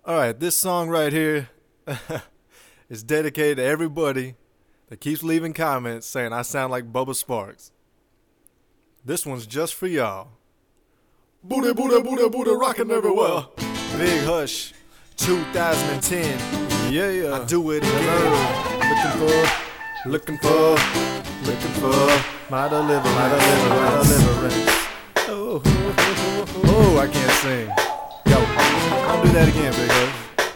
Alright, this song right here is dedicated to everybody that keeps leaving comments saying I sound like Bubba Sparks. This one's just for y'all. Booty, booty, booty, booty, rockin' everywhere. Big Hush, 2010. Yeah, I do it again. Looking for my deliverance. Oh, I can't sing. Yo, don't do that again, Big Hush.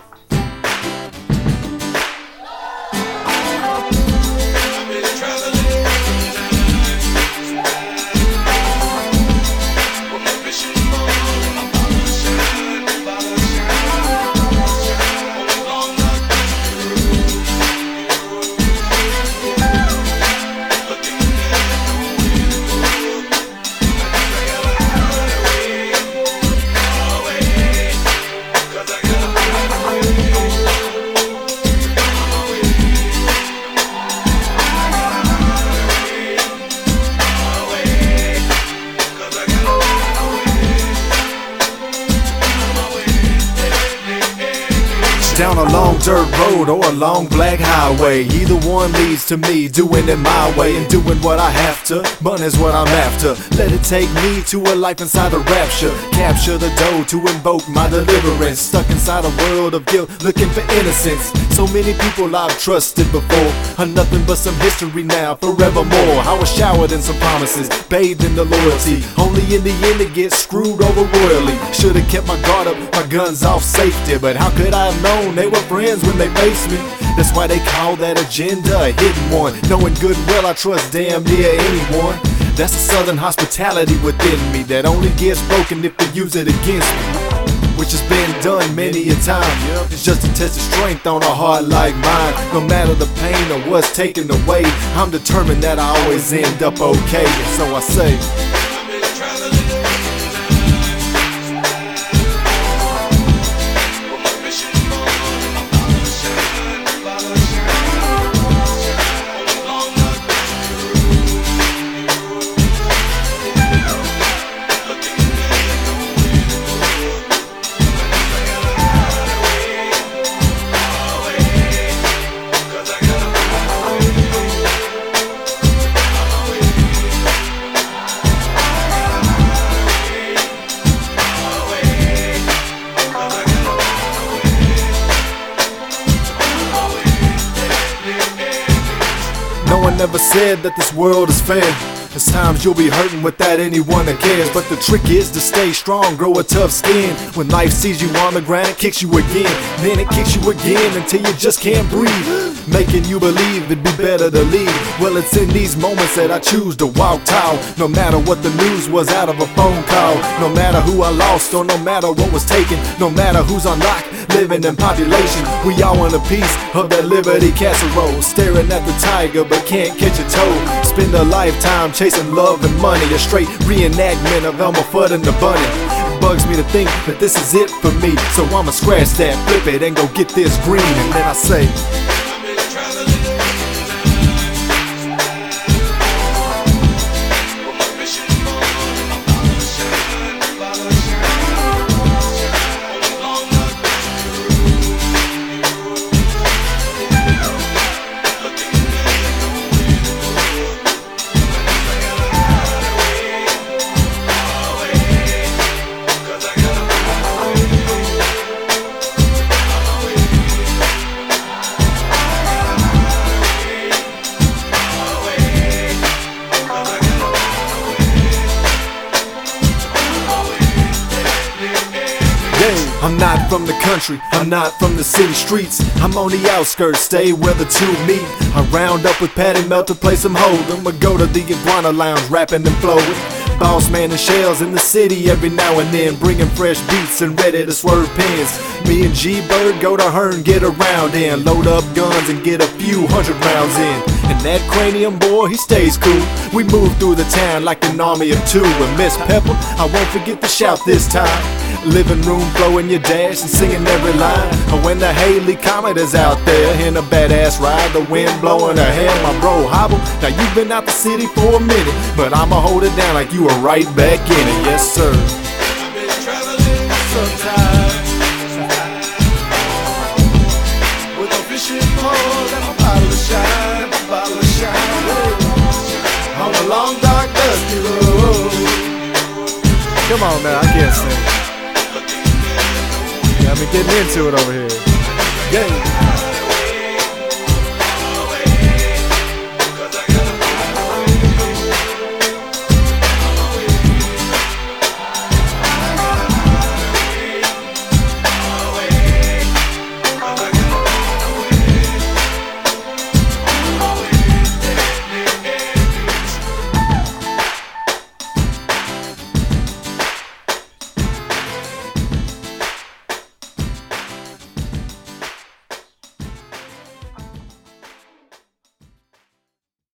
Down a long dirt road or a long black highway, either one leads to me doing it my way and doing what I have to. Money is what I'm after. Let it take me to a life inside the rapture. Capture the dough to invoke my deliverance. Stuck inside a world of guilt, looking for innocence. So many people I've trusted before are nothing but some history now, forevermore. I was showered in some promises, bathed in the loyalty, only in the end to get screwed over royally. Should've kept my guard up, my guns off safety, but how could I have known they were friends when they faced me? That's why they call that agenda a hidden one, knowing good and well I trust damn near anyone. That's a southern hospitality within me that only gets broken if they use it against me, which has been done many a time. It's just to test the strength on a heart like mine. No matter the pain or what's taken away, I'm determined that I always end up okay. And so I say, no one ever said that this world is fair. There's times you'll be hurting without anyone that cares, but the trick is to stay strong, grow a tough skin. When life sees you on the ground, it kicks you again, then it kicks you again until you just can't breathe, making you believe it'd be better to leave. Well, it's in these moments that I choose to walk tall, no matter what the news was out of a phone call, no matter who I lost or no matter what was taken, no matter who's on lock, living in population. We all want a piece of that Liberty casserole, staring at the tiger but can't catch a toad. Spend a lifetime chasing love and money, a straight reenactment of Elmer Fudd and the Bunny. It bugs me to think that this is it for me, so I'ma scratch that, flip it, and go get this green. And then I say, I'm not from the country, I'm not from the city streets. I'm on the outskirts, stay where the two meet. I round up with Patty Melt to play some hold'em, or go to the Iguana Lounge rapping and flowing. Boss man and shells in the city every now and then, bringing fresh beats and ready to swerve pins. Me and G-Bird go to Hearn, get around in, load up guns and get a few hundred rounds in. And that cranium boy, he stays cool. We move through the town like an army of two. And Miss Pepper, I won't forget to shout this time. Living room blowing your dash and singing every line. And when the Haley Comet is out there in a badass ride, the wind blowing her hair, my bro hobble. Now you've been out the city for a minute, but I'ma hold it down like you were right back in it. Yes sir. I've been traveling sometimes. Come on now, I can't sing. Yeah, I've been getting into it over here. Yeah.